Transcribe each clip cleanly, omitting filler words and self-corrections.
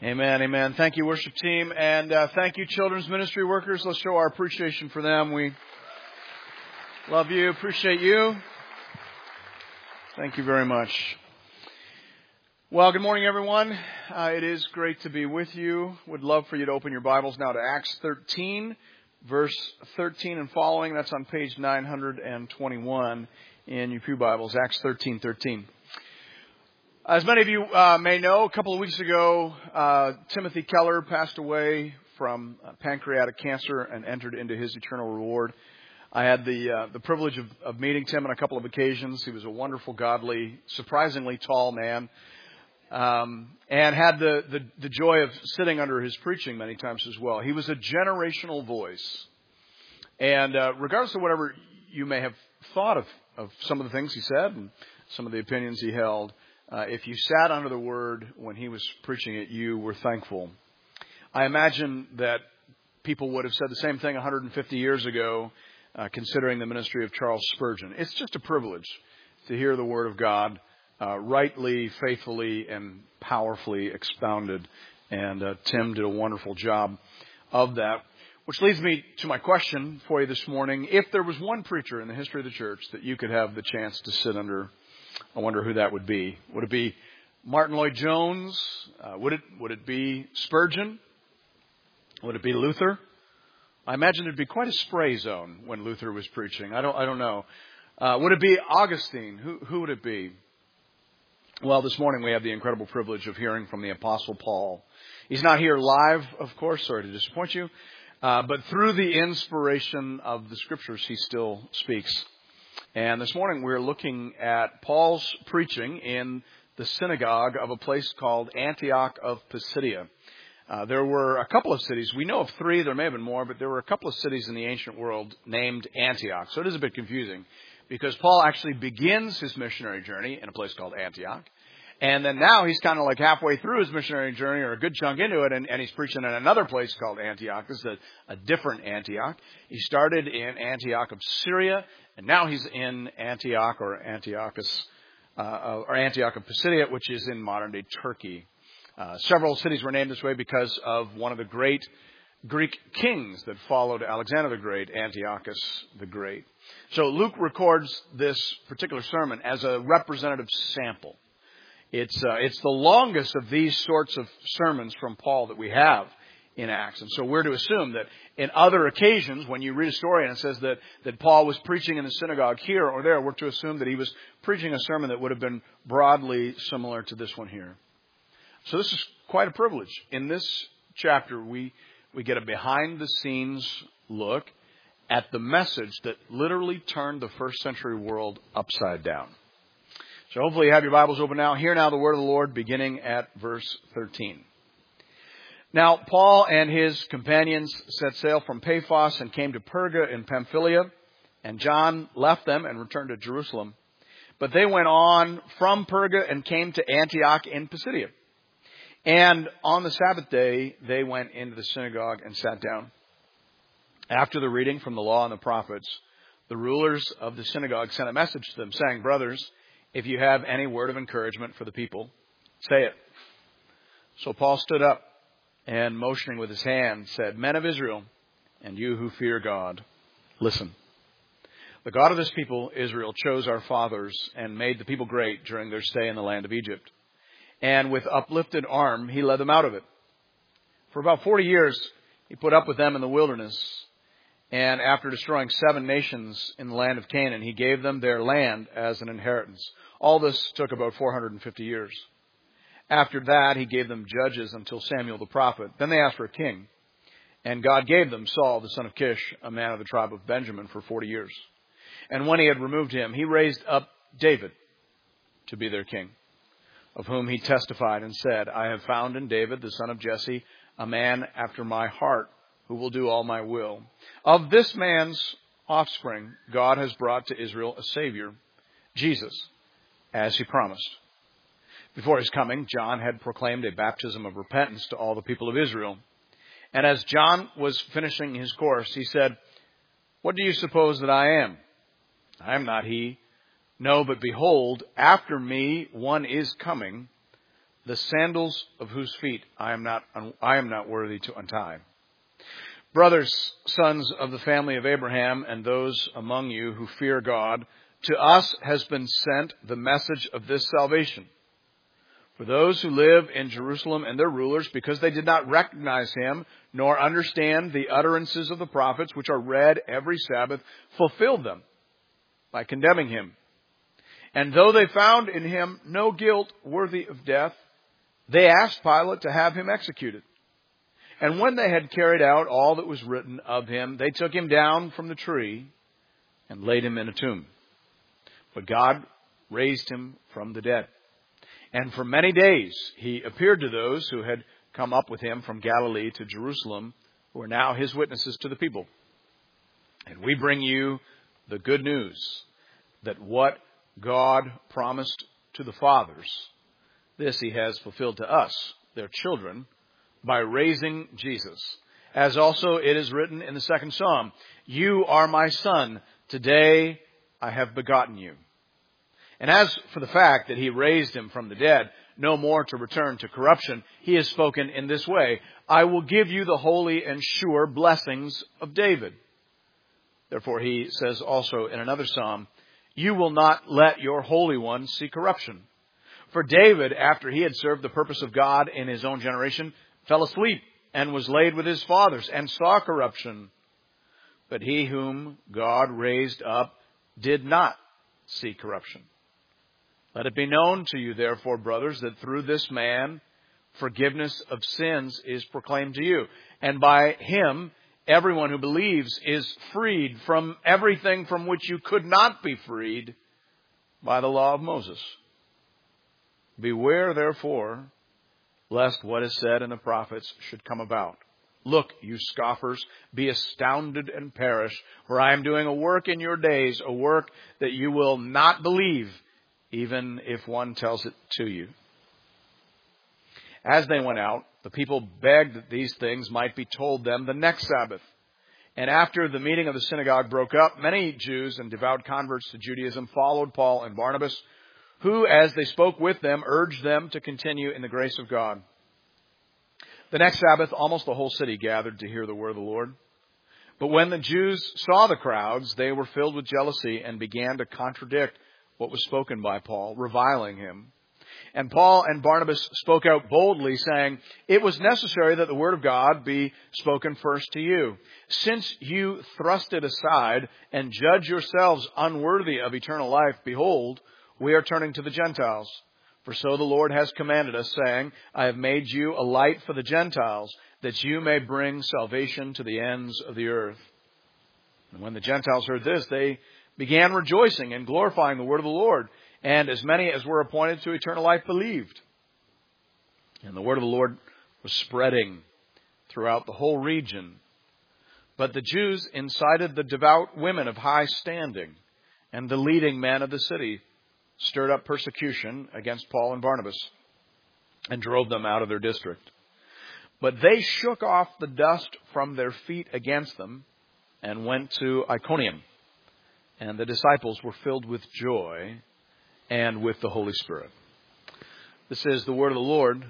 Amen, amen. Thank you, worship team, and thank you, children's ministry workers. Let's show our appreciation for them. We love you, appreciate you. Thank you very much. Well, good morning, everyone. It is great to be with you. Would love for you to open your Bibles now to Acts 13, verse 13 and following. That's on page 921 in your pew Bibles, Acts 13:13. As many of you may know, a couple of weeks ago, Timothy Keller passed away from pancreatic cancer and entered into his eternal reward. I had the privilege of meeting Tim on a couple of occasions. He was a wonderful, godly, surprisingly tall man, and had the joy of sitting under his preaching many times as well. He was a generational voice. And regardless of whatever you may have thought of some of the things he said and some of the opinions he held, if you sat under the Word when he was preaching it, you were thankful. I imagine that people would have said the same thing 150 years ago, considering the ministry of Charles Spurgeon. It's just a privilege to hear the Word of God rightly, faithfully, and powerfully expounded. And Tim did a wonderful job of that. Which leads me to my question for you this morning. If there was one preacher in the history of the church that you could have the chance to sit under, I wonder who that would be. Would it be Martin Lloyd-Jones? Would it be Spurgeon? Would it be Luther? I imagine it'd be quite a spray zone when Luther was preaching. I don't know. Would it be Augustine? Who would it be? Well, this morning we have the incredible privilege of hearing from the Apostle Paul. He's not here live, of course. Sorry to disappoint you. But through the inspiration of the Scriptures, he still speaks. And this morning we're looking at Paul's preaching in the synagogue of a place called Antioch of Pisidia. There were a couple of cities. We know of three. There may have been more, but there were a couple of cities in the ancient world named Antioch. So it is a bit confusing because Paul actually begins his missionary journey in a place called Antioch. And then now he's kind of like halfway through his missionary journey or a good chunk into it, and he's preaching in another place called Antioch. This is a different Antioch. He started in Antioch of Syria, and now he's in Antioch or Antioch of Pisidia, which is in modern-day Turkey. Several cities were named this way because of one of the great Greek kings that followed Alexander the Great, Antiochus the Great. So Luke records this particular sermon as a representative sample. It's the longest of these sorts of sermons from Paul that we have in Acts. And so we're to assume that in other occasions, when you read a story and it says that Paul was preaching in the synagogue here or there, we're to assume that he was preaching a sermon that would have been broadly similar to this one here. So this is quite a privilege. In this chapter, we get a behind-the-scenes look at the message that literally turned the first century world upside down. So hopefully you have your Bibles open now. Hear now the word of the Lord beginning at verse 13. Now Paul and his companions set sail from Paphos and came to Perga in Pamphylia, and John left them and returned to Jerusalem. But they went on from Perga and came to Antioch in Pisidia. And on the Sabbath day, they went into the synagogue and sat down. After the reading from the law and the prophets, the rulers of the synagogue sent a message to them saying, "Brothers, if you have any word of encouragement for the people, say it." So Paul stood up and motioning with his hand said, "Men of Israel, and you who fear God, listen. The God of this people, Israel, chose our fathers and made the people great during their stay in the land of Egypt. And with uplifted arm, he led them out of it. For about 40 years, he put up with them in the wilderness. And after destroying 7 nations in the land of Canaan, he gave them their land as an inheritance. All this took about 450 years. After that, he gave them judges until Samuel the prophet. Then they asked for a king. And God gave them Saul, the son of Kish, a man of the tribe of Benjamin, for 40 years. And when he had removed him, he raised up David to be their king, of whom he testified and said, I have found in David, the son of Jesse, a man after my heart, who will do all my will. Of this man's offspring, God has brought to Israel a Savior, Jesus, as he promised. Before his coming, John had proclaimed a baptism of repentance to all the people of Israel. And as John was finishing his course, he said, What do you suppose that I am? I am not he. No, but behold, after me one is coming, the sandals of whose feet I am not worthy to untie. Brothers, sons of the family of Abraham, and those among you who fear God, to us has been sent the message of this salvation. For those who live in Jerusalem and their rulers, because they did not recognize him, nor understand the utterances of the prophets, which are read every Sabbath, fulfilled them by condemning him. And though they found in him no guilt worthy of death, they asked Pilate to have him executed. And when they had carried out all that was written of him, they took him down from the tree and laid him in a tomb. But God raised him from the dead. And for many days he appeared to those who had come up with him from Galilee to Jerusalem, who are now his witnesses to the people. And we bring you the good news that what God promised to the fathers, this he has fulfilled to us, their children, by raising Jesus. As also it is written in the second Psalm, "You are my son, today I have begotten you." And as for the fact that he raised him from the dead, no more to return to corruption, he has spoken in this way, "I will give you the holy and sure blessings of David." Therefore he says also in another psalm, "You will not let your Holy One see corruption." For David, after he had served the purpose of God in his own generation, fell asleep and was laid with his fathers and saw corruption. But he whom God raised up did not see corruption. Let it be known to you, therefore, brothers, that through this man forgiveness of sins is proclaimed to you. And by him, everyone who believes is freed from everything from which you could not be freed by the law of Moses. Beware, therefore, lest what is said in the prophets should come about. Look, you scoffers, be astounded and perish, for I am doing a work in your days, a work that you will not believe, even if one tells it to you. As they went out, the people begged that these things might be told them the next Sabbath. And after the meeting of the synagogue broke up, many Jews and devout converts to Judaism followed Paul and Barnabas, who, as they spoke with them, urged them to continue in the grace of God. The next Sabbath, almost the whole city gathered to hear the word of the Lord. But when the Jews saw the crowds, they were filled with jealousy and began to contradict what was spoken by Paul, reviling him. And Paul and Barnabas spoke out boldly, saying, "It was necessary that the word of God be spoken first to you. Since you thrust it aside and judge yourselves unworthy of eternal life, behold, we are turning to the Gentiles. For so the Lord has commanded us, saying, I have made you a light for the Gentiles, that you may bring salvation to the ends of the earth." And when the Gentiles heard this, they began rejoicing and glorifying the word of the Lord. And as many as were appointed to eternal life believed. And the word of the Lord was spreading throughout the whole region. But the Jews incited the devout women of high standing, and the leading men of the city stirred up persecution against Paul and Barnabas and drove them out of their district. But they shook off the dust from their feet against them and went to Iconium. And the disciples were filled with joy and with the Holy Spirit. This is the word of the Lord.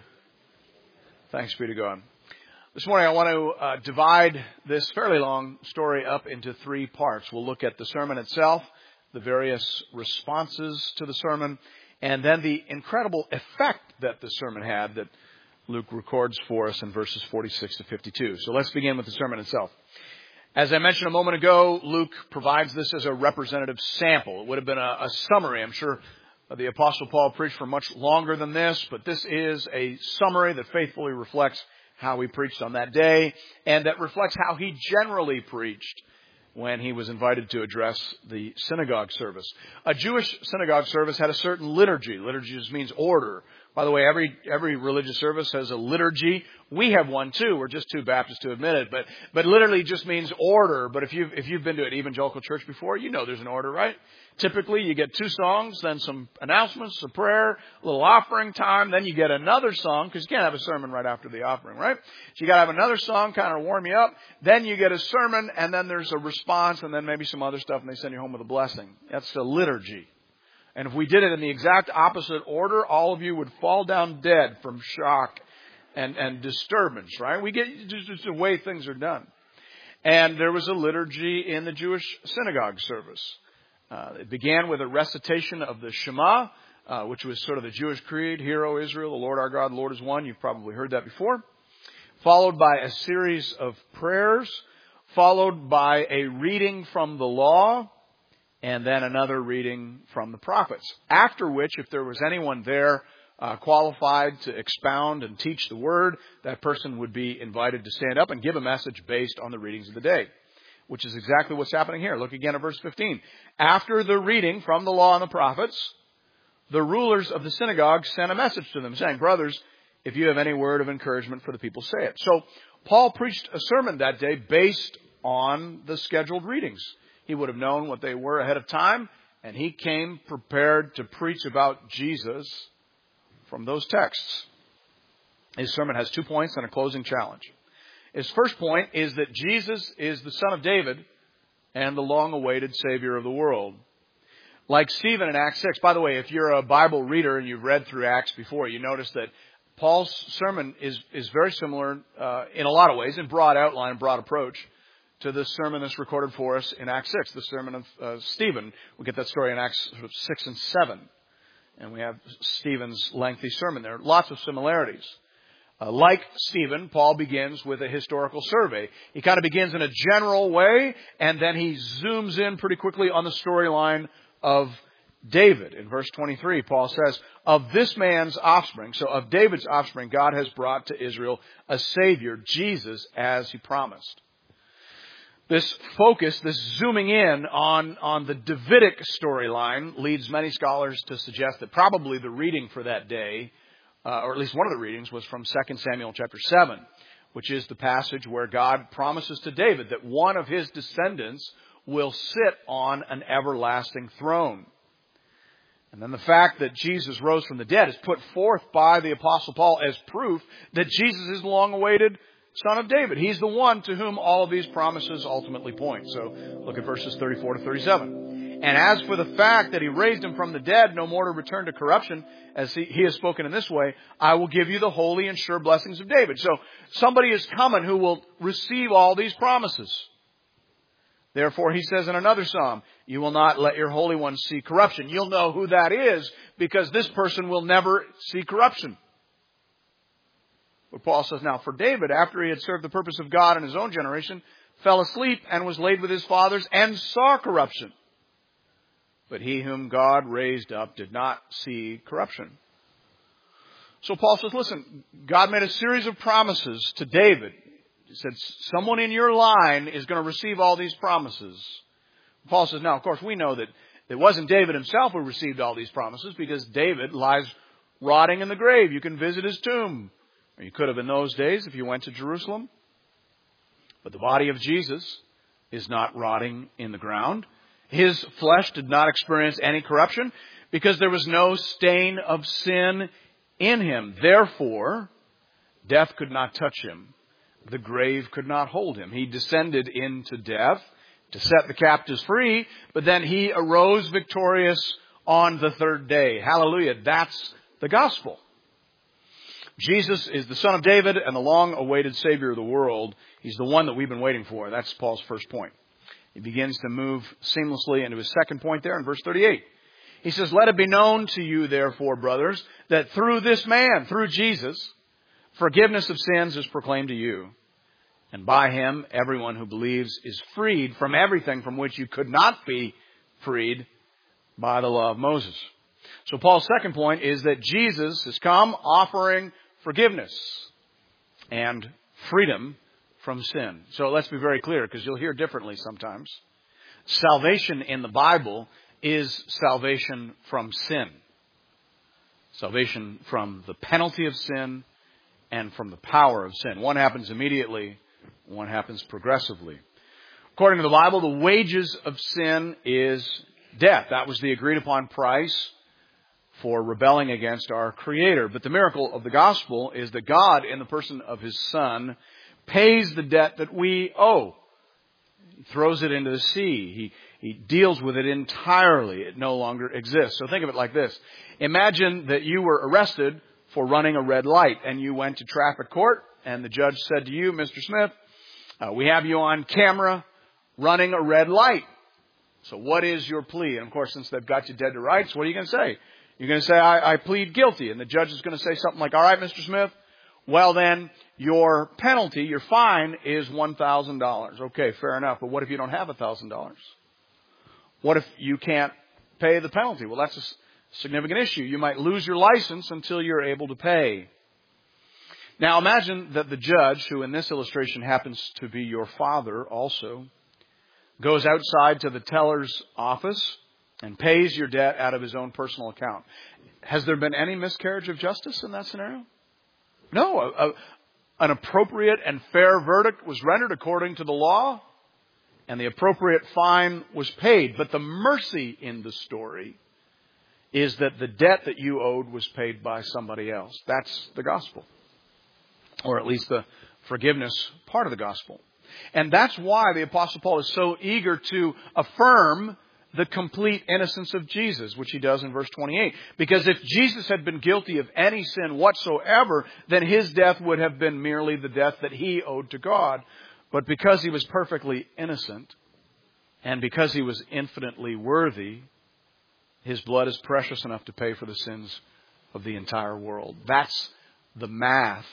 Thanks be to God. This morning I want to divide this fairly long story up into three parts. We'll look at the sermon itself, the various responses to the sermon, and then the incredible effect that the sermon had that Luke records for us in verses 46 to 52. So let's begin with the sermon itself. As I mentioned a moment ago, Luke provides this as a representative sample. It would have been a summary. I'm sure the Apostle Paul preached for much longer than this, but this is a summary that faithfully reflects how he preached on that day, and that reflects how he generally preached when he was invited to address the synagogue service. A Jewish synagogue service had a certain liturgy. Liturgy just means order. By the way, every religious service has a liturgy. We have one too. We're just too Baptist to admit it, but literally just means order. But if you've been to an evangelical church before, you know there's an order, right? Typically, you get two songs, then some announcements, a prayer, a little offering time, then you get another song, because you can't have a sermon right after the offering, right? So you got to have another song, kind of warm you up. Then you get a sermon, and then there's a response, and then maybe some other stuff, and they send you home with a blessing. That's the liturgy. And if we did it in the exact opposite order, all of you would fall down dead from shock and disturbance, right? We get just the way things are done. And there was a liturgy in the Jewish synagogue service. It began with a recitation of the Shema, which was sort of the Jewish creed. Hear, O Israel, the Lord our God, the Lord is one. You've probably heard that before. Followed by a series of prayers, followed by a reading from the law, and then another reading from the prophets. After which, if there was anyone there qualified to expound and teach the word, that person would be invited to stand up and give a message based on the readings of the day, which is exactly what's happening here. Look again at verse 15. After the reading from the law and the prophets, the rulers of the synagogue sent a message to them saying, brothers, if you have any word of encouragement for the people, say it. So Paul preached a sermon that day based on the scheduled readings. He would have known what they were ahead of time, and he came prepared to preach about Jesus from those texts. His sermon has 2 points and a closing challenge. His first point is that Jesus is the Son of David and the long-awaited Savior of the world. Like Stephen in Acts 6. By the way, if you're a Bible reader and you've read through Acts before, you notice that Paul's sermon is very similar in a lot of ways, in broad outline and broad approach, to the sermon that's recorded for us in Acts 6, the sermon of Stephen. We get that story in Acts 6 and 7. And we have Stephen's lengthy sermon there. Lots of similarities. Like Stephen, Paul begins with a historical survey. He kind of begins in a general way, and then he zooms in pretty quickly on the storyline of David. In verse 23, Paul says, of this man's offspring, so of David's offspring, God has brought to Israel a Savior, Jesus, as he promised. This focus, this zooming in on the Davidic storyline leads many scholars to suggest that probably the reading for that day, or at least one of the readings, was from 2 Samuel chapter 7, which is the passage where God promises to David that one of his descendants will sit on an everlasting throne. And then the fact that Jesus rose from the dead is put forth by the Apostle Paul as proof that Jesus is the long-awaited Son of David. He's the one to whom all of these promises ultimately point. So look at verses 34 to 37. And as for the fact that he raised him from the dead, no more to return to corruption, as he has spoken in this way, I will give you the holy and sure blessings of David. So somebody is coming who will receive all these promises. Therefore, he says in another psalm, you will not let your Holy One see corruption. You'll know who that is because this person will never see corruption. But Paul says, now for David, after he had served the purpose of God in his own generation, fell asleep and was laid with his fathers and saw corruption. But he whom God raised up did not see corruption. So Paul says, listen, God made a series of promises to David. He said, someone in your line is going to receive all these promises. Paul says, now, of course, we know that it wasn't David himself who received all these promises because David lies rotting in the grave. You can visit his tomb. Or you could have in those days if you went to Jerusalem. But the body of Jesus is not rotting in the ground. His flesh did not experience any corruption because there was no stain of sin in him. Therefore, death could not touch him. The grave could not hold him. He descended into death to set the captives free, but then he arose victorious on the third day. Hallelujah. That's the gospel. Jesus is the Son of David and the long-awaited Savior of the world. He's the one that we've been waiting for. That's Paul's first point. He begins to move seamlessly into his second point there in verse 38. He says, let it be known to you, therefore, brothers, that through this man, through Jesus, forgiveness of sins is proclaimed to you. And by him, everyone who believes is freed from everything from which you could not be freed by the law of Moses. So Paul's second point is that Jesus has come offering forgiveness and freedom from sin. So let's be very clear, because you'll hear differently sometimes. Salvation in the Bible is salvation from sin. Salvation from the penalty of sin and from the power of sin. One happens immediately, one happens progressively. According to the Bible, the wages of sin is death. That was the agreed upon price for rebelling against our Creator. But the miracle of the gospel is that God, in the person of His Son, pays the debt that we owe. He throws it into the sea. He deals with it entirely. It no longer exists. So think of it like this. Imagine that you were arrested for running a red light and you went to traffic court and the judge said to you, Mr. Smith, we have you on camera running a red light. So what is your plea? And of course, since they've got you dead to rights, what are you going to say? You're going to say, I plead guilty. And the judge is going to say something like, all right, Mr. Smith, well then, your penalty, your fine is $1,000. Okay, fair enough. But what if you don't have $1,000? What if you can't pay the penalty? Well, that's a significant issue. You might lose your license until you're able to pay. Now imagine that the judge, who in this illustration happens to be your father also, goes outside to the teller's office and pays your debt out of his own personal account. Has there been any miscarriage of justice in that scenario? No. An appropriate and fair verdict was rendered according to the law, and the appropriate fine was paid. But the mercy in the story is that the debt that you owed was paid by somebody else. That's the gospel. Or at least the forgiveness part of the gospel. And that's why the Apostle Paul is so eager to affirm the complete innocence of Jesus, which he does in verse 28. Because if Jesus had been guilty of any sin whatsoever, then his death would have been merely the death that he owed to God. But because he was perfectly innocent, and because he was infinitely worthy, his blood is precious enough to pay for the sins of the entire world. That's the math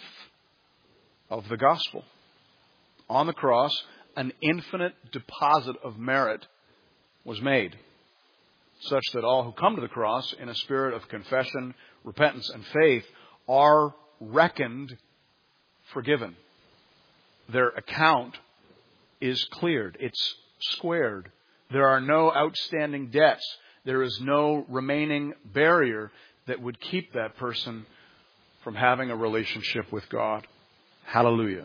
of the gospel. On the cross, an infinite deposit of merit was made, such that all who come to the cross in a spirit of confession, repentance, and faith are reckoned forgiven. Their account is cleared. It's squared. There are no outstanding debts. There is no remaining barrier that would keep that person from having a relationship with God. Hallelujah.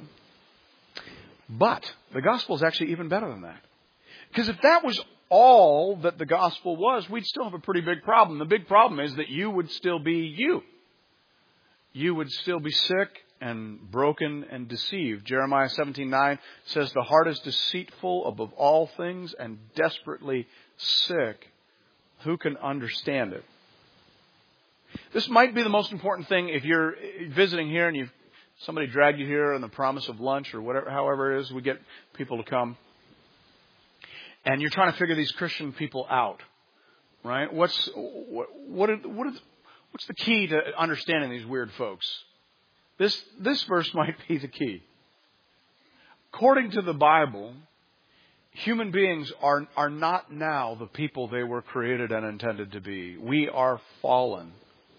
But the gospel is actually even better than that. Because if that was all that the gospel was, we'd still have a pretty big problem. The big problem is that you would still be you. You would still be sick and broken and deceived. Jeremiah 17:9 says, the heart is deceitful above all things and desperately sick. Who can understand it? This might be the most important thing if you're visiting here and somebody dragged you here on the promise of lunch or whatever, however it is, we get people to come. And you're trying to figure these Christian people out, right? What's the key to understanding these weird folks? This verse might be the key. According to the Bible, human beings are not now the people they were created and intended to be. We are fallen.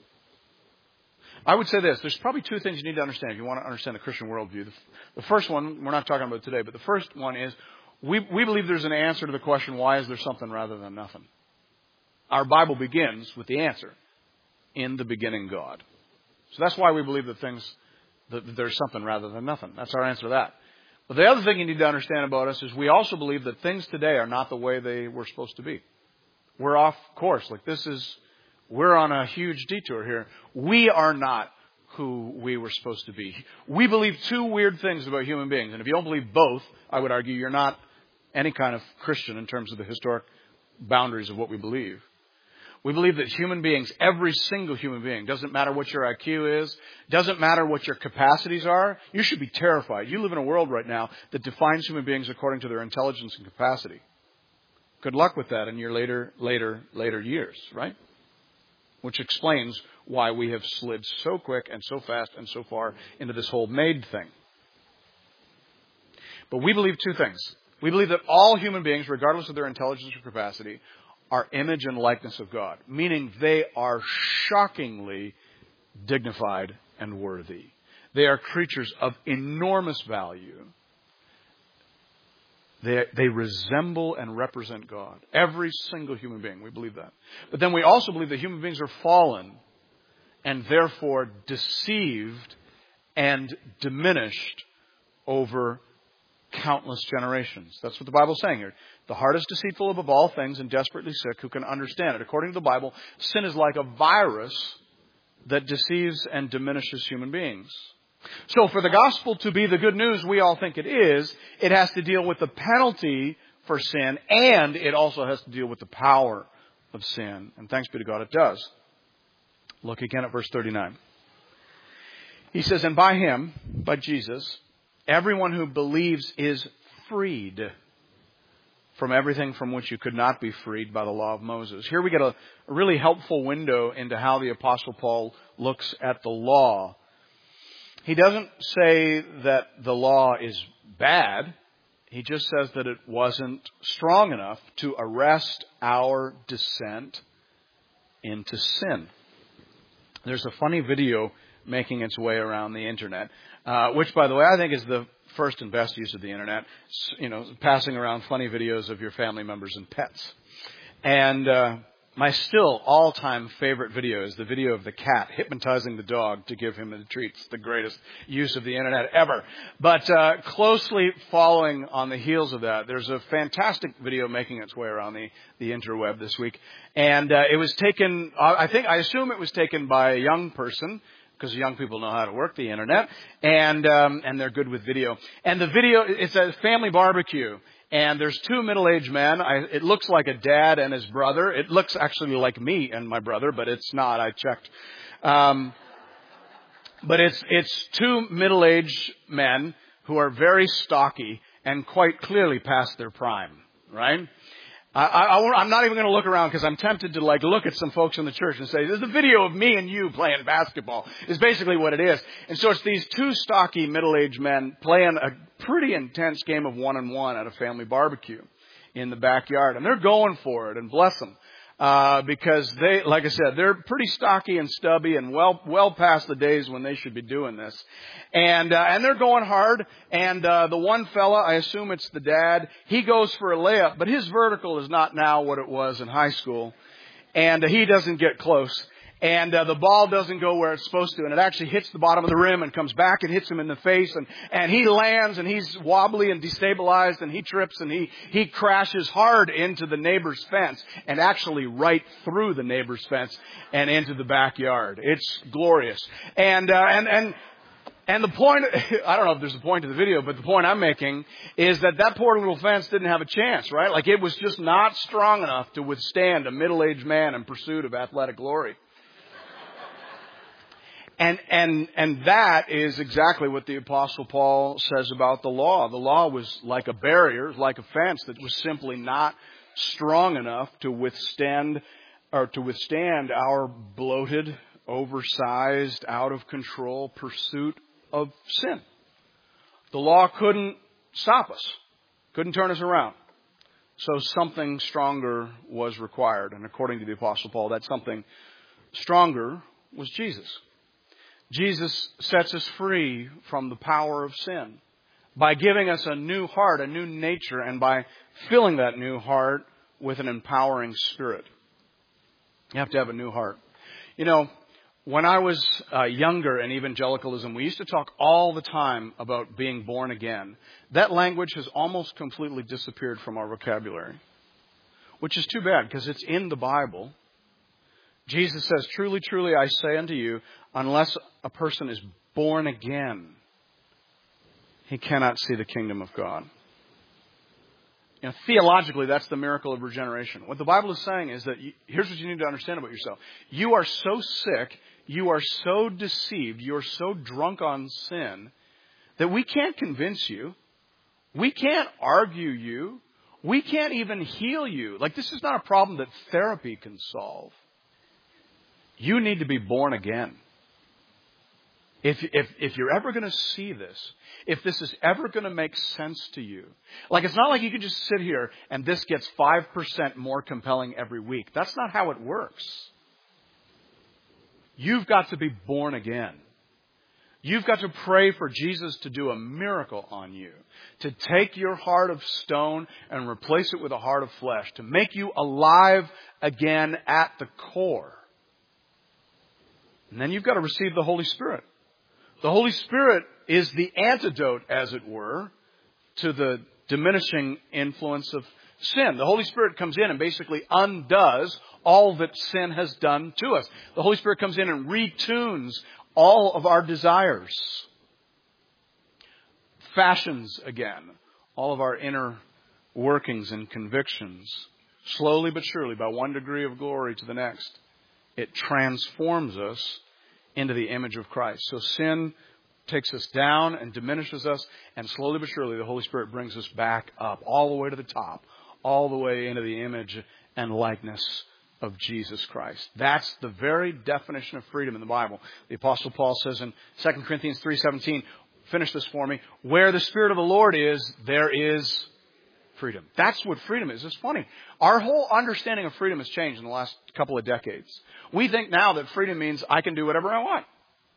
I would say this. There's probably two things you need to understand if you want to understand the Christian worldview. The first one, we're not talking about today, but the first one is we believe there's an answer to the question, why is there something rather than nothing? Our Bible begins with the answer. In the beginning, God. So that's why we believe that there's something rather than nothing. That's our answer to that. But the other thing you need to understand about us is we also believe that things today are not the way they were supposed to be. We're off course. We're on a huge detour here. We are not who we were supposed to be. We believe two weird things about human beings. And if you don't believe both, I would argue you're not any kind of Christian in terms of the historic boundaries of what we believe. We believe that human beings, every single human being, doesn't matter what your IQ is, doesn't matter what your capacities are, you should be terrified. You live in a world right now that defines human beings according to their intelligence and capacity. Good luck with that in your later years, right? Which explains why we have slid so quick and so fast and so far into this whole made thing. But we believe two things. We believe that all human beings, regardless of their intelligence or capacity, are image and likeness of God, meaning they are shockingly dignified and worthy. They are creatures of enormous value. They resemble and represent God. Every single human being, we believe that. But then we also believe that human beings are fallen and therefore deceived and diminished over countless generations. That's what the Bible is saying here. The heart is deceitful above all things and desperately sick. Who can understand it? According to the Bible, sin is like a virus that deceives and diminishes human beings. So for the gospel to be the good news we all think it is, it has to deal with the penalty for sin, and it also has to deal with the power of sin. And thanks be to God, it does. Look again at verse 39. He says, and by Him, by Jesus, everyone who believes is freed from everything from which you could not be freed by the law of Moses. Here we get a really helpful window into how the Apostle Paul looks at the law. He doesn't say that the law is bad. He just says that it wasn't strong enough to arrest our descent into sin. There's a funny video making its way around the internet, which, by the way, I think is the first and best use of the internet. You know, passing around funny videos of your family members and pets. And my still all-time favorite video is the video of the cat hypnotizing the dog to give him the treats. The greatest use of the internet ever. But closely following on the heels of that, there's a fantastic video making its way around the interweb this week. And it was taken, I assume it was taken by a young person, because young people know how to work the internet, and they're good with video. And the video, it's a family barbecue. And there's two middle-aged men. It looks like a dad and his brother. It looks actually like me and my brother, but it's not. I checked. But it's two middle-aged men who are very stocky and quite clearly past their prime, right? I'm not even going to look around because I'm tempted to look at some folks in the church and say, there's a video of me and you playing basketball. Is basically what it is. And so it's these two stocky middle-aged men playing a pretty intense game of 1-on-1 at a family barbecue in the backyard. And they're going for it, and bless them. Because they, like I said, they're pretty stocky and stubby and well past the days when they should be doing this. And they're going hard. And, the one fella, I assume it's the dad, he goes for a layup, but his vertical is not now what it was in high school. And he doesn't get close. And the ball doesn't go where it's supposed to, and it actually hits the bottom of the rim and comes back and hits him in the face, and he lands, and he's wobbly and destabilized, and he trips, and he crashes hard into the neighbor's fence, and actually right through the neighbor's fence and into the backyard. It's glorious. And the point, I don't know if there's a point to the video, but the point I'm making is that poor little fence didn't have a chance, right? Like, it was just not strong enough to withstand a middle-aged man in pursuit of athletic glory. And that is exactly what the Apostle Paul says about the law. The law was like a barrier, like a fence that was simply not strong enough to withstand our bloated, oversized, out of control pursuit of sin. The law couldn't stop us, couldn't turn us around. So something stronger was required. And according to the Apostle Paul, that something stronger was Jesus. Jesus sets us free from the power of sin by giving us a new heart, a new nature, and by filling that new heart with an empowering spirit. You have to have a new heart. You know, when I was younger in evangelicalism, we used to talk all the time about being born again. That language has almost completely disappeared from our vocabulary, which is too bad because it's in the Bible. Jesus says, truly, truly, I say unto you, unless a person is born again, he cannot see the kingdom of God. You know, theologically, that's the miracle of regeneration. What the Bible is saying is that here's what you need to understand about yourself. You are so sick, you are so deceived, you are so drunk on sin that we can't convince you. We can't argue you. We can't even heal you. Like, this is not a problem that therapy can solve. You need to be born again. If you're ever going to see this, if this is ever going to make sense to you, like, it's not like you can just sit here and this gets 5% more compelling every week. That's not how it works. You've got to be born again. You've got to pray for Jesus to do a miracle on you, to take your heart of stone and replace it with a heart of flesh, to make you alive again at the core. And then you've got to receive the Holy Spirit. The Holy Spirit is the antidote, as it were, to the diminishing influence of sin. The Holy Spirit comes in and basically undoes all that sin has done to us. The Holy Spirit comes in and retunes all of our desires, fashions again all of our inner workings and convictions, slowly but surely, by one degree of glory to the next, it transforms us into the image of Christ. So sin takes us down and diminishes us, and slowly but surely the Holy Spirit brings us back up, all the way to the top, all the way into the image and likeness of Jesus Christ. That's the very definition of freedom in the Bible. The Apostle Paul says in 2 Corinthians 3:17, finish this for me, where the Spirit of the Lord is, there is freedom. That's what freedom is. It's funny. Our whole understanding of freedom has changed in the last couple of decades. We think now that freedom means I can do whatever I want.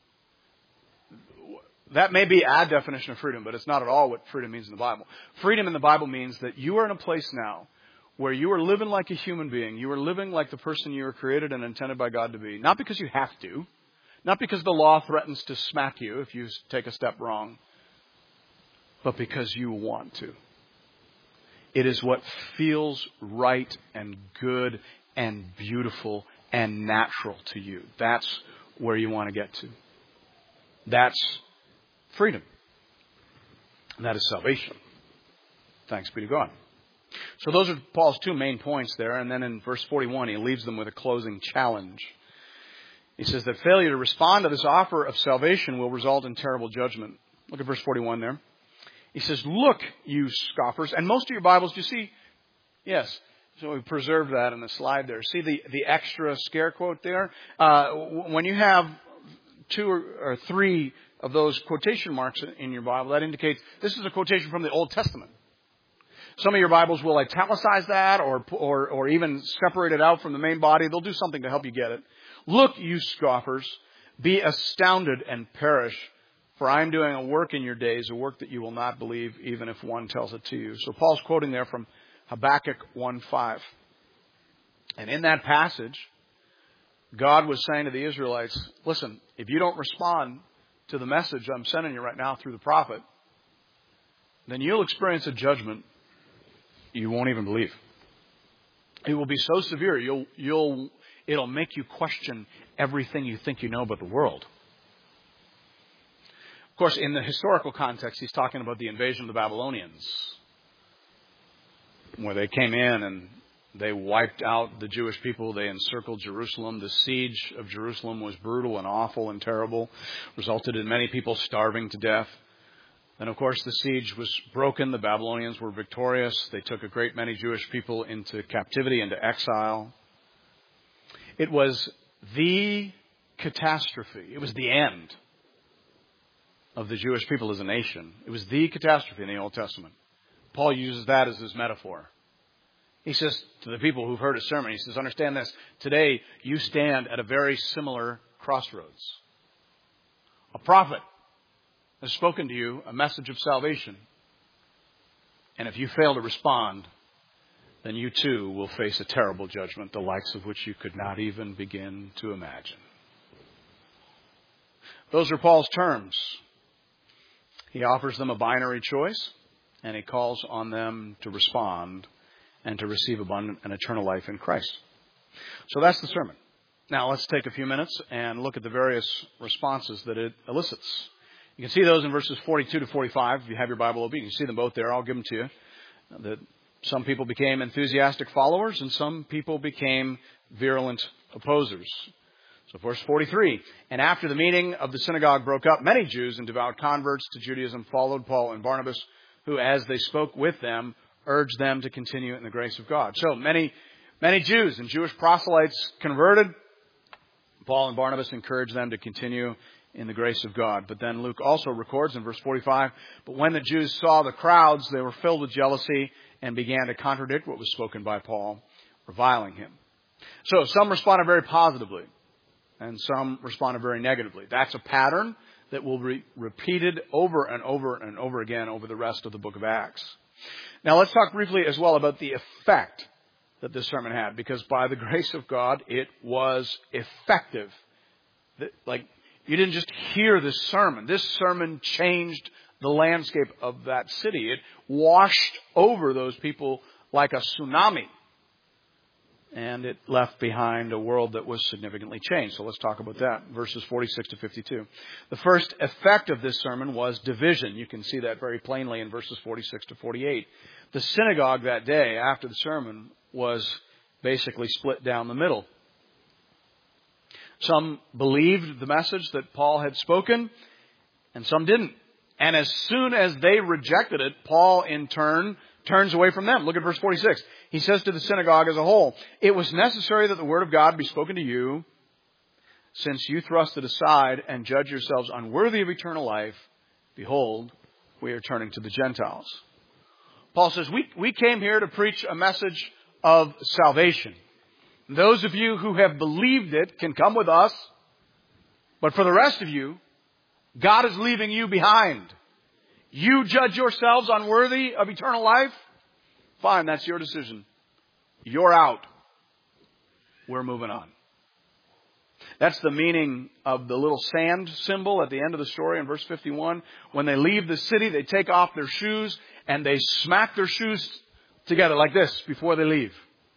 That may be our definition of freedom, but it's not at all what freedom means in the Bible. Freedom in the Bible means that you are in a place now where you are living like a human being. You are living like the person you were created and intended by God to be. Not because you have to. Not because the law threatens to smack you if you take a step wrong. But because you want to. It is what feels right and good and beautiful and natural to you. That's where you want to get to. That's freedom. And that is salvation. Thanks be to God. So those are Paul's two main points there. And then in verse 41, he leaves them with a closing challenge. He says that failure to respond to this offer of salvation will result in terrible judgment. Look at verse 41 there. He says, look, you scoffers. And most of your Bibles, do you see? Yes. So we preserved that in the slide there. See the extra scare quote there? When you have two or three of those quotation marks in your Bible, that indicates this is a quotation from the Old Testament. Some of your Bibles will italicize that or even separate it out from the main body. They'll do something to help you get it. Look, you scoffers, be astounded and perish, for I am doing a work in your days, a work that you will not believe, even if one tells it to you. So Paul's quoting there from Habakkuk 1:5. And in that passage, God was saying to the Israelites, listen, if you don't respond to the message I'm sending you right now through the prophet, then you'll experience a judgment you won't even believe. It will be so severe, it'll make you question everything you think you know about the world. Of course, in the historical context, he's talking about the invasion of the Babylonians, where they came in and they wiped out the Jewish people. They encircled Jerusalem. The siege of Jerusalem was brutal and awful and terrible, resulted in many people starving to death. And of course, the siege was broken. The Babylonians were victorious. They took a great many Jewish people into captivity, into exile. It was the catastrophe. It was the end of the Jewish people as a nation. It was the catastrophe in the Old Testament. Paul uses that as his metaphor. He says to the people who've heard his sermon, he says, understand this. Today, you stand at a very similar crossroads. A prophet has spoken to you a message of salvation. And if you fail to respond, then you too will face a terrible judgment, the likes of which you could not even begin to imagine. Those are Paul's terms. He offers them a binary choice, and he calls on them to respond and to receive abundant and eternal life in Christ. So that's the sermon. Now let's take a few minutes and look at the various responses that it elicits. You can see those in verses 42 to 45. If you have your Bible open, you can see them both there. I'll give them to you. That some people became enthusiastic followers and some people became virulent opposers. So verse 43, and after the meeting of the synagogue broke up, many Jews and devout converts to Judaism followed Paul and Barnabas, who, as they spoke with them, urged them to continue in the grace of God. So many Jews and Jewish proselytes converted. Paul and Barnabas encouraged them to continue in the grace of God. But then Luke also records in verse 45, but when the Jews saw the crowds, they were filled with jealousy and began to contradict what was spoken by Paul, reviling him. So some responded very positively and some responded very negatively. That's a pattern that will be repeated over and over and over again over the rest of the book of Acts. Now let's talk briefly as well about the effect that this sermon had, because by the grace of God, it was effective. You didn't just hear this sermon. This sermon changed the landscape of that city. It washed over those people like a tsunami. And it left behind a world that was significantly changed. So let's talk about that. Verses 46 to 52. The first effect of this sermon was division. You can see that very plainly in verses 46 to 48. The synagogue that day after the sermon was basically split down the middle. Some believed the message that Paul had spoken, and some didn't. And as soon as they rejected it, Paul in turn turns away from them. Look at verse 46. He says to the synagogue as a whole, "It was necessary that the word of God be spoken to you, since you thrust it aside and judge yourselves unworthy of eternal life. Behold, we are turning to the Gentiles." Paul says, we came here to preach a message of salvation. Those of you who have believed it can come with us. But for the rest of you, God is leaving you behind. You judge yourselves unworthy of eternal life? Fine, that's your decision. You're out. We're moving on. That's the meaning of the little sand symbol at the end of the story in verse 51. When they leave the city, they take off their shoes and they smack their shoes together like this before they leave.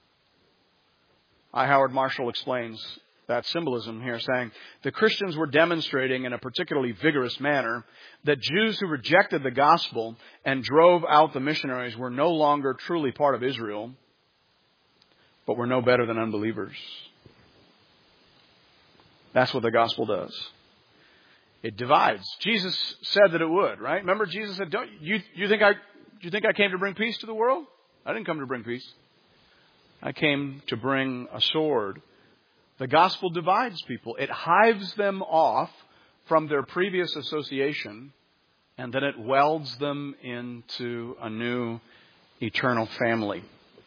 I. Howard Marshall explains that symbolism here, saying the Christians were demonstrating in a particularly vigorous manner that Jews who rejected the gospel and drove out the missionaries were no longer truly part of Israel, but were no better than unbelievers. That's what the gospel does. It divides. Jesus said that it would, right? Remember, Jesus said, "Do you think I came to bring peace to the world? I didn't come to bring peace. I came to bring a sword." The gospel divides people. It hives them off from their previous association, and then it welds them into a new eternal family.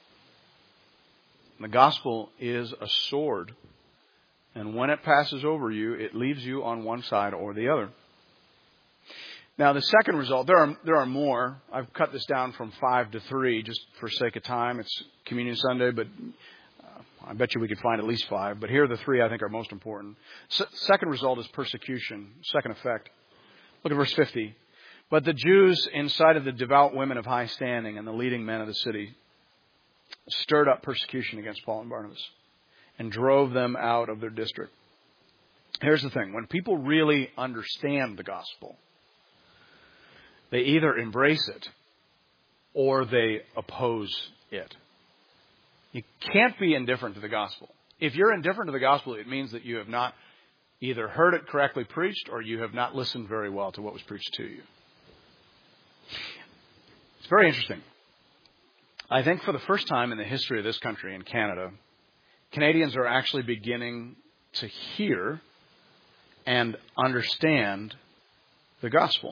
The gospel is a sword. And when it passes over you, it leaves you on one side or the other. Now, the second result, there are more. I've cut this down from 5 to 3 just for sake of time. It's Communion Sunday, but I bet you we could find at least 5. But here are the 3 I think are most important. Second result is persecution. Second effect. Look at verse 50. But the Jews, in sight of the devout women of high standing and the leading men of the city, stirred up persecution against Paul and Barnabas and drove them out of their district. Here's the thing. When people really understand the gospel, they either embrace it or they oppose it. You can't be indifferent to the gospel. If you're indifferent to the gospel, it means that you have not either heard it correctly preached or you have not listened very well to what was preached to you. It's very interesting. I think for the first time in the history of this country, in Canada, Canadians are actually beginning to hear and understand the gospel.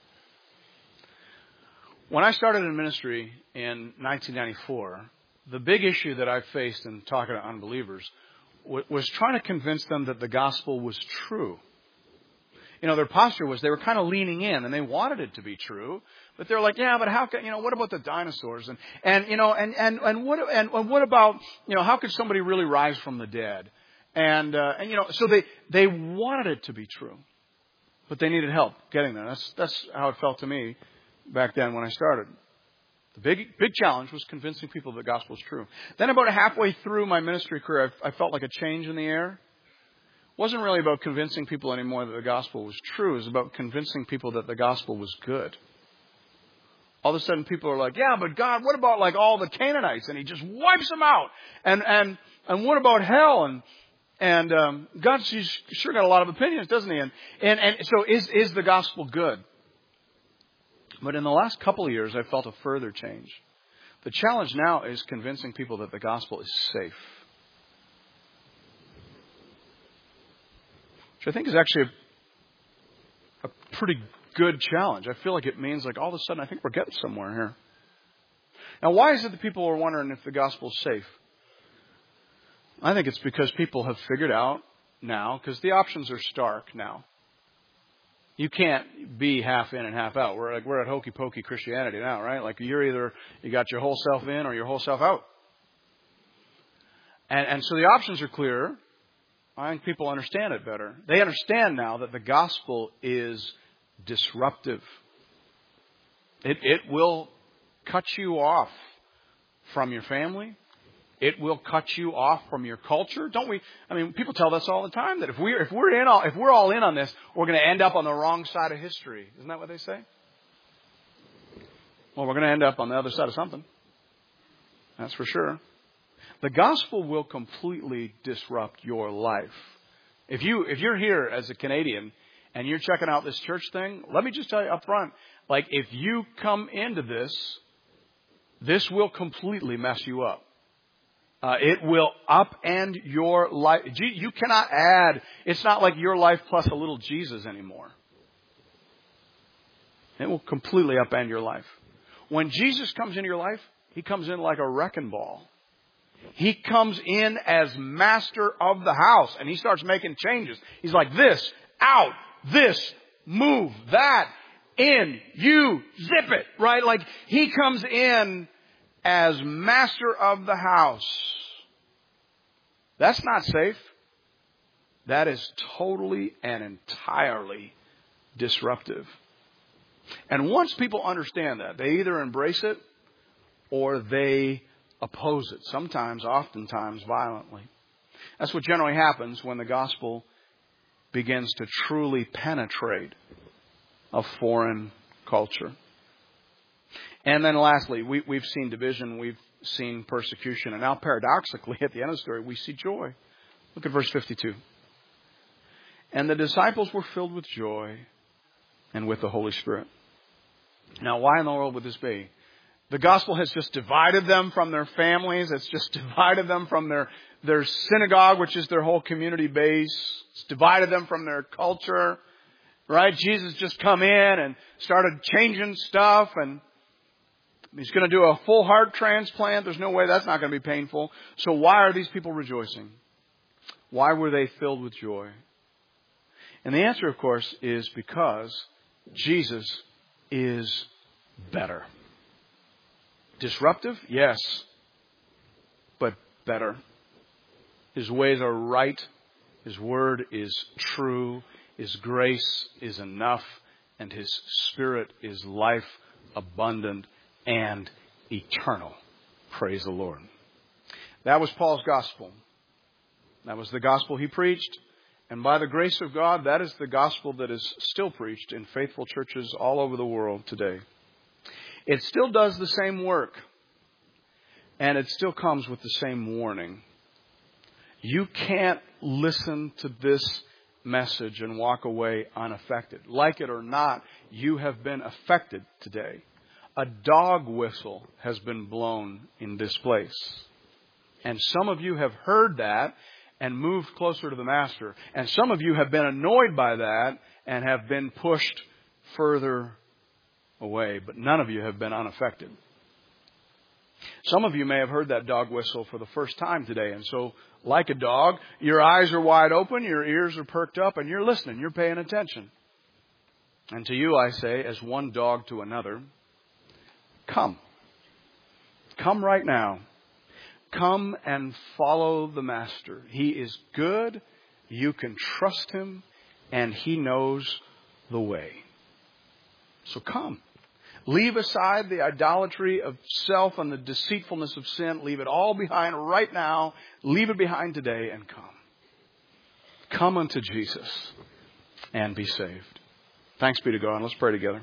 When I started in ministry in 1994, the big issue that I faced in talking to unbelievers was trying to convince them that the gospel was true. You know, their posture was they were kind of leaning in and they wanted it to be true, but they're like, yeah, but how can, what about the dinosaurs? And what about, how could somebody really rise from the dead? So they wanted it to be true, but they needed help getting there. That's how it felt to me back then when I started. The big challenge was convincing people that the gospel is true. Then about halfway through my ministry career, I felt like a change in the air. It wasn't really about convincing people anymore that the gospel was true. It was about convincing people that the gospel was good. All of a sudden people are like, yeah, but God, what about like all the Canaanites? And he just wipes them out. And what about hell? And God's sure got a lot of opinions, doesn't he? And so is the gospel good? But in the last couple of years, I've felt a further change. The challenge now is convincing people that the gospel is safe. Which I think is actually a pretty good challenge. I feel like it means like all of a sudden I think we're getting somewhere here. Now, why is it that people are wondering if the gospel is safe? I think it's because people have figured out now, because the options are stark now. You can't be half in and half out. We're at hokey pokey Christianity now, right? Like you got your whole self in or your whole self out. And so the options are clearer. I think people understand it better. They understand now that the gospel is disruptive. It will cut you off from your family. It will cut you off from your culture. Don't we? I mean, people tell us all the time that if we're all in on this, we're going to end up on the wrong side of history. Isn't that what they say? Well, we're going to end up on the other side of something. That's for sure. The gospel will completely disrupt your life. If you're here as a Canadian and you're checking out this church thing, let me just tell you up front, like if you come into this will completely mess you up. It will upend your life. You cannot add. It's not like your life plus a little Jesus anymore. It will completely upend your life. When Jesus comes into your life, He comes in like a wrecking ball. He comes in as master of the house and He starts making changes. He's like this, out, this, move, that, in, you, zip it, right? Like He comes in as master of the house. That's not safe. That is totally and entirely disruptive. And once people understand that, they either embrace it or they oppose it. Sometimes, oftentimes, violently. That's what generally happens when the gospel begins to truly penetrate a foreign culture. And then lastly, we've seen division, we've seen persecution, and now paradoxically at the end of the story, we see joy. Look at verse 52. And the disciples were filled with joy and with the Holy Spirit. Now, why in the world would this be? The gospel has just divided them from their families. It's just divided them from their synagogue, which is their whole community base. It's divided them from their culture. Right? Jesus just come in and started changing stuff, and He's going to do a full heart transplant. There's no way that's not going to be painful. So why are these people rejoicing? Why were they filled with joy? And the answer, of course, is because Jesus is better. Disruptive? Yes. But better. His ways are right. His word is true. His grace is enough. And His Spirit is life abundant and eternal. Praise the Lord. That was Paul's gospel. That was the gospel he preached. And by the grace of God, that is the gospel that is still preached in faithful churches all over the world today. It still does the same work. And it still comes with the same warning. You can't listen to this message and walk away unaffected. Like it or not, you have been affected today. A dog whistle has been blown in this place. And some of you have heard that and moved closer to the Master. And some of you have been annoyed by that and have been pushed further away. But none of you have been unaffected. Some of you may have heard that dog whistle for the first time today. And so, like a dog, your eyes are wide open, your ears are perked up, and you're listening, you're paying attention. And to you I say, as one dog to another, come. Come right now. Come and follow the Master. He is good. You can trust Him. And He knows the way. So come. Leave aside the idolatry of self and the deceitfulness of sin. Leave it all behind right now. Leave it behind today and come. Come unto Jesus and be saved. Thanks be to God. Let's pray together.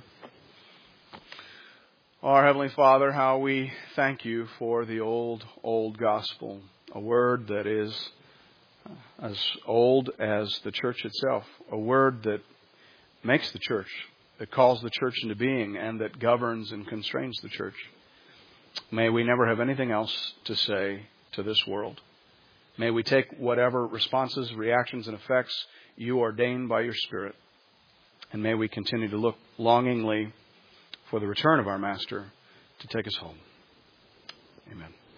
Our Heavenly Father, how we thank You for the old gospel, a word that is as old as the church itself, a word that makes the church, that calls the church into being, and that governs and constrains the church. May we never have anything else to say to this world. May we take whatever responses, reactions, and effects You ordain by Your Spirit, and may we continue to look longingly for the return of our Master to take us home. Amen.